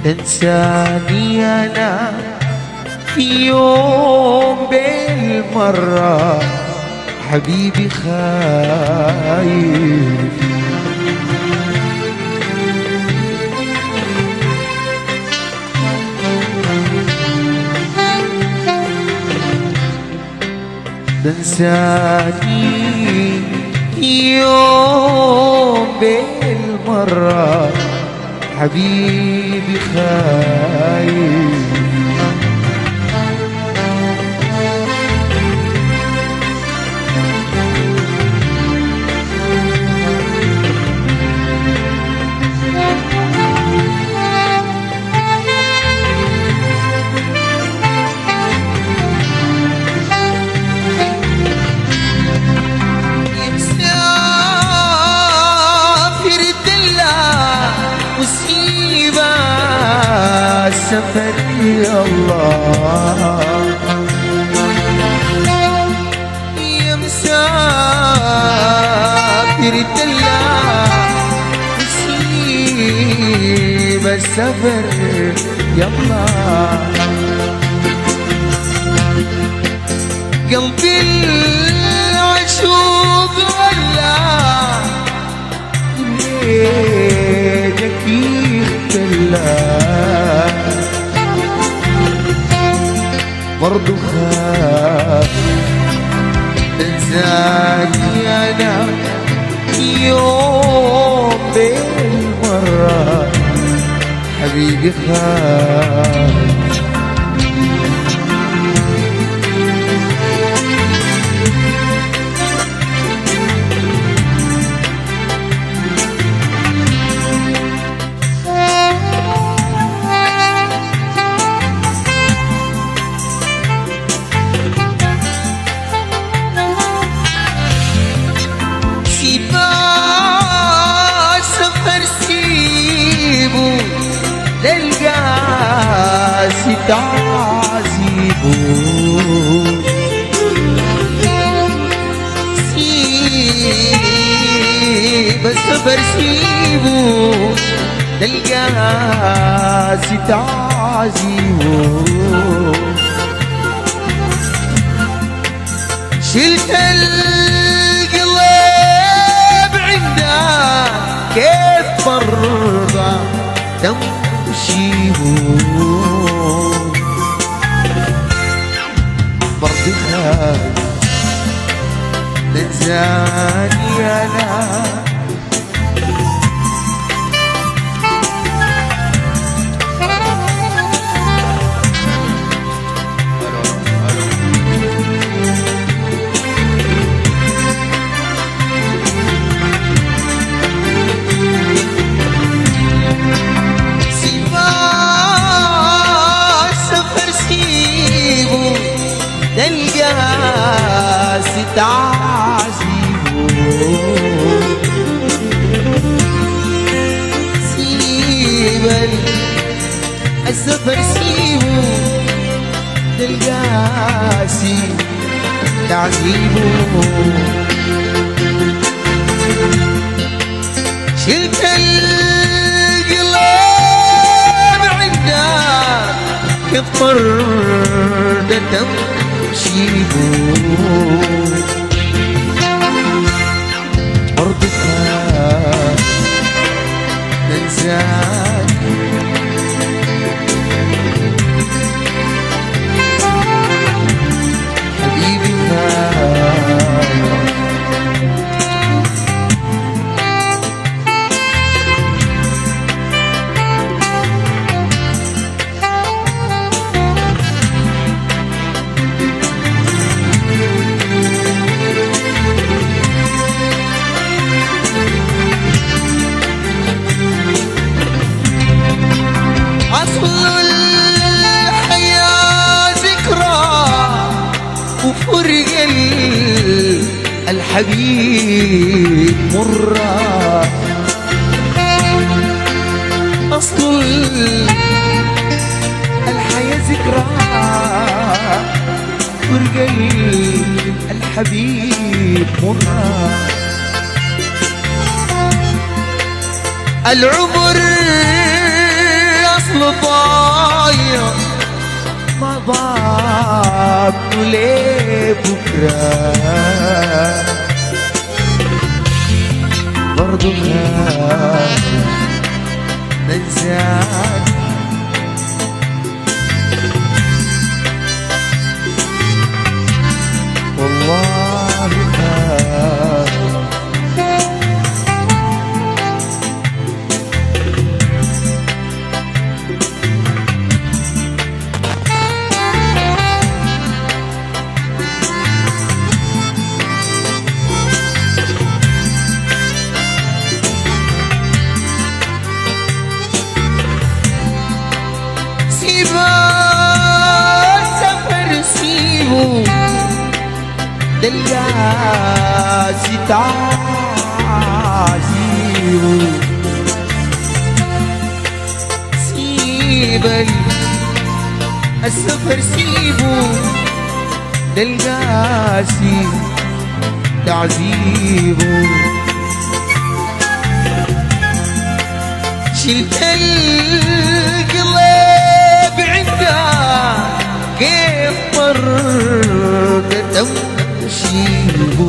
تنساني أنا في يوم بالمرة حبيبي خايف. تنساني يوم بالمرة حبيبي خايف. سفر يا الله يا مسافر الدلع نسيب السفر يا الله. قلبي العشوق ولا ليلك يختلى برضو خاف. تنساني أنا يوم بالمرة حبيبي خاف. للقاسي تعذيبه سيب السفر سيبه للقاسي تعذيبه. شلت القلب عندك كيف مرة تمشيبه برضو خايف. تنساني أنا القاسي تعذيبه سيب السفر سيبه القاسي تعذيبه. شلت القلب عندك كيف طردة تمشيبه برضو خاف. تنساني حبيبي خاف. وفرق الحبيب مرة أصل الحياة ذكرى. فرق الحبيب مرة العمر مثل طاير ما ضاق ليه بكره برضو خاف ننساك والله خاف دلقاسي تعزيو سيب السفر سيبو دلقاسي تعذيبو شلت القلب عندك كيف طرقت تمشيبو